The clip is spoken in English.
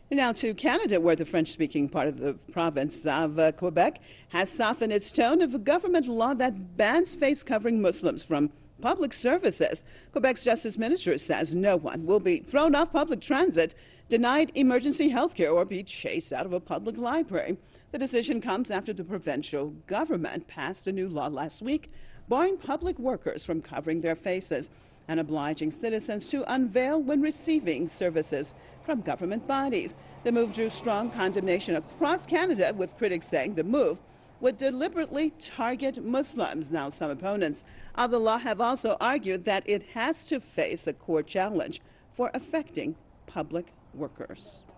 Now to Canada, where the French-speaking part of the province of Quebec has softened its tone of a government law that bans face-covering Muslims from public services. Quebec's Justice Minister says no one will be thrown off public transit, denied emergency health care, or be chased out of a public library. The decision comes after the provincial government passed a new law last week, barring public workers from covering their faces and obliging citizens to unveil when receiving services from government bodies. The move drew strong condemnation across Canada, with critics saying the move would deliberately target Muslims. Now, some opponents of the law have also argued that it has to face a court challenge for affecting public workers.